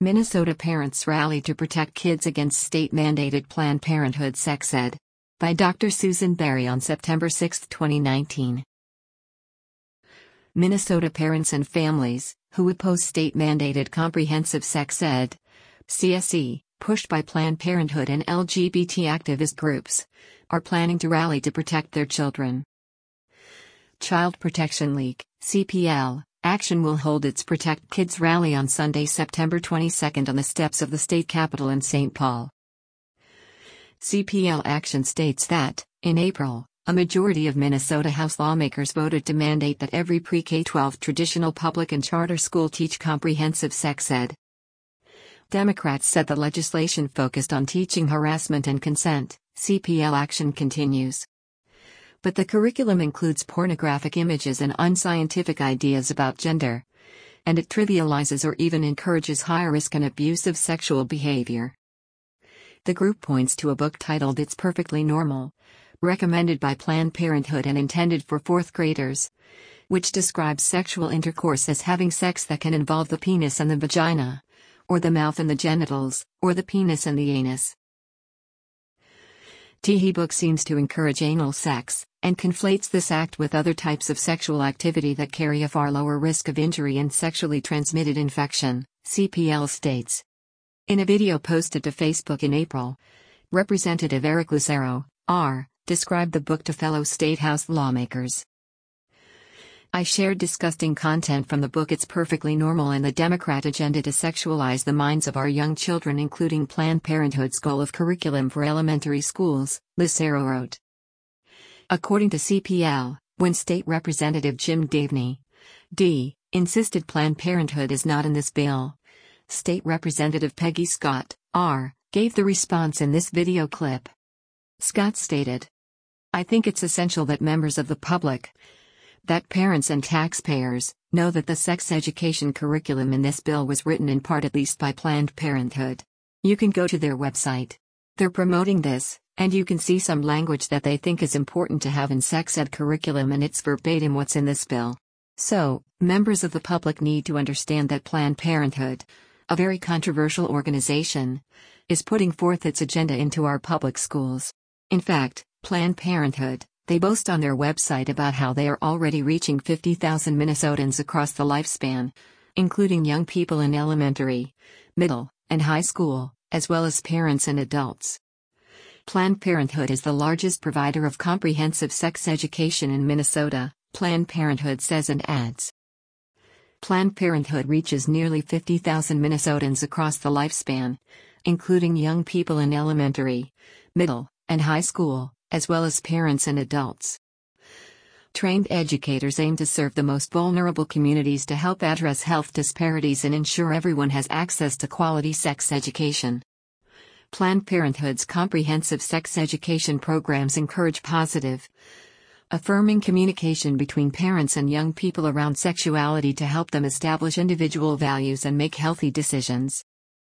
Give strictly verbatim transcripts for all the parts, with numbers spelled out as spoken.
Minnesota parents rally to protect kids against state-mandated Planned Parenthood sex ed. By Doctor Susan Berry on September sixth, twenty nineteen. Minnesota parents and families, who oppose state-mandated comprehensive sex ed, C S E, pushed by Planned Parenthood and L G B T activist groups, are planning to rally to protect their children. Child Protection League, C P L, Action will hold its Protect Kids rally on Sunday, September twenty-second on the steps of the state capitol in Saint Paul. C P L Action states that, in April, a majority of Minnesota House lawmakers voted to mandate that every pre-K twelve traditional public and charter school teach comprehensive sex ed. Democrats said the legislation focused on teaching harassment and consent, C P L Action continues. But the curriculum includes pornographic images and unscientific ideas about gender. And it trivializes or even encourages high-risk and abusive sexual behavior. The group points to a book titled It's Perfectly Normal, recommended by Planned Parenthood and intended for fourth graders, which describes sexual intercourse as having sex that can involve the penis and the vagina, or the mouth and the genitals, or the penis and the anus. The book seems to encourage anal sex, and conflates this act with other types of sexual activity that carry a far lower risk of injury and sexually transmitted infection, C P L states. In a video posted to Facebook in April, Representative Eric Lucero, R., described the book to fellow State House lawmakers. I shared disgusting content from the book It's Perfectly Normal and the Democrat agenda to sexualize the minds of our young children, including Planned Parenthood's goal of curriculum for elementary schools, Lucero wrote. According to C P L, when State Representative Jim Davney, D., insisted Planned Parenthood is not in this bill, State Representative Peggy Scott, R., gave the response in this video clip. Scott stated, I think it's essential that members of the public, that parents and taxpayers, know that the sex education curriculum in this bill was written in part at least by Planned Parenthood. You can go to their website. They're promoting this, and you can see some language that they think is important to have in sex ed curriculum, and it's verbatim what's in this bill. So, members of the public need to understand that Planned Parenthood, a very controversial organization, is putting forth its agenda into our public schools. In fact, Planned Parenthood, they boast on their website about how they are already reaching fifty thousand Minnesotans across the lifespan, including young people in elementary, middle, and high school, as well as parents and adults. Planned Parenthood is the largest provider of comprehensive sex education in Minnesota, Planned Parenthood says and adds. Planned Parenthood reaches nearly fifty thousand Minnesotans across the lifespan, including young people in elementary, middle, and high school, as well as parents and adults. Trained educators aim to serve the most vulnerable communities to help address health disparities and ensure everyone has access to quality sex education. Planned Parenthood's comprehensive sex education programs encourage positive, affirming communication between parents and young people around sexuality to help them establish individual values and make healthy decisions.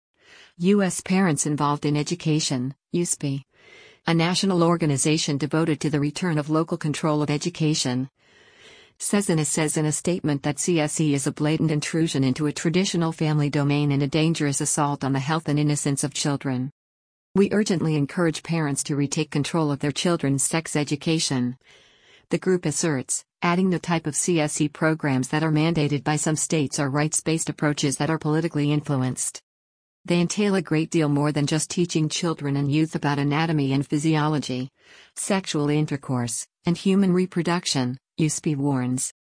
U S Parents Involved in Education, U S P, a national organization devoted to the return of local control of education, says in a says in a statement that C S E is a blatant intrusion into a traditional family domain and a dangerous assault on the health and innocence of children. We urgently encourage parents to retake control of their children's sex education, the group asserts, adding the type of C S E programs that are mandated by some states are rights-based approaches that are politically influenced. They entail a great deal more than just teaching children and youth about anatomy and physiology, sexual intercourse, and human reproduction, U S P warns.